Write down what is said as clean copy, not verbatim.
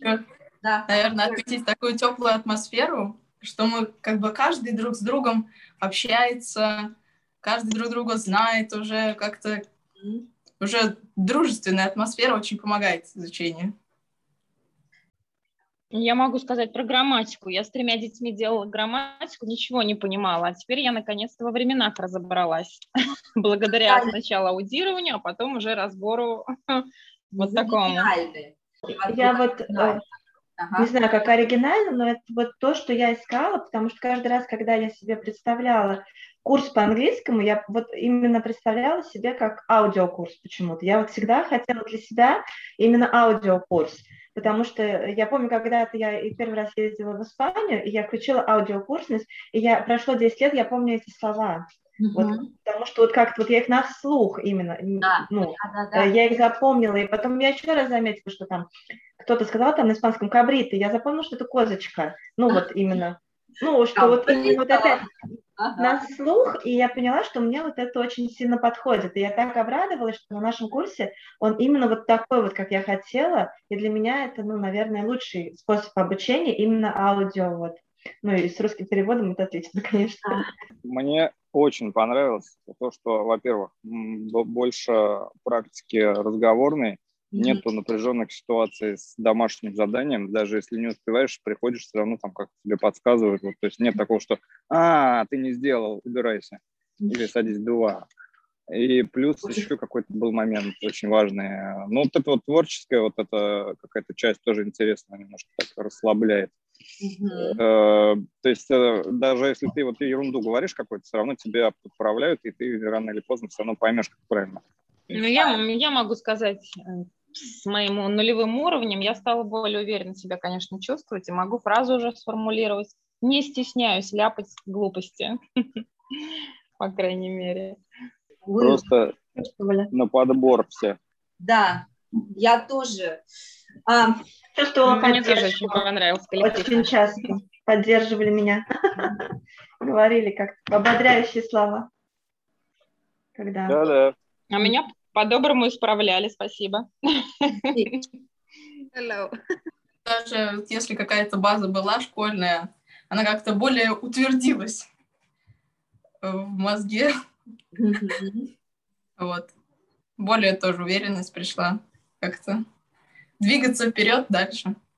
Да. Наверное, отметить такую теплую атмосферу, что мы как бы каждый друг с другом общается, каждый друг друга знает уже как-то, уже дружественная атмосфера очень помогает изучению. Я могу сказать про грамматику. Я с 3 детьми делала грамматику, ничего не понимала, а теперь я наконец-то во временах разобралась. Благодаря сначала аудированию, а потом уже разбору вот такому. Я вот не знаю, как оригинально, но это вот то, что я искала, потому что каждый раз, когда я себе представляла курс по английскому, я вот именно представляла себе как аудиокурс почему-то. Я вот всегда хотела для себя именно аудиокурс, потому что я помню, когда-то я и первый раз ездила в Испанию, и я включила аудиокурсность, и прошло 10 лет, я помню эти слова. Вот, потому что вот как-то вот я их на слух именно, я их запомнила, и потом я еще раз заметила, что там кто-то сказал там на испанском кабриты, я запомнила, что это козочка, вот именно, что вот именно вот опять на слух, и я поняла, что мне вот это очень сильно подходит, и я так обрадовалась, что на нашем курсе он именно вот такой вот, как я хотела, и для меня это, наверное, лучший способ обучения, именно аудио, вот. И с русским переводом это отлично, конечно. Мне очень понравилось то, что, во-первых, больше практики разговорной, нету напряженных ситуаций с домашним заданием, даже если не успеваешь, приходишь, все равно там как-то тебе подсказывают, то есть нет такого, что ты не сделал, убирайся, или садись 2. И плюс еще какой-то был момент очень важный. Вот это вот творческая, вот эта какая-то часть тоже интересная, немножко так расслабляет. То есть даже если ты вот ерунду говоришь какую-то, все равно тебя подправляют, и ты рано или поздно все равно поймешь, как правильно. Я могу сказать, с моим нулевым уровнем я стала более уверенно себя, конечно, чувствовать, и могу фразу уже сформулировать. Не стесняюсь ляпать глупости, по крайней мере. Просто на подбор все. Да, я тоже. Чувствовала, мне тоже очень понравилось. Очень часто поддерживали меня, говорили как-то ободряющие слова. Да. А меня по-доброму исправляли, спасибо. Hello. Даже если какая-то база была школьная, она как-то более утвердилась в мозге. Вот. Более тоже уверенность пришла как-то двигаться вперед дальше.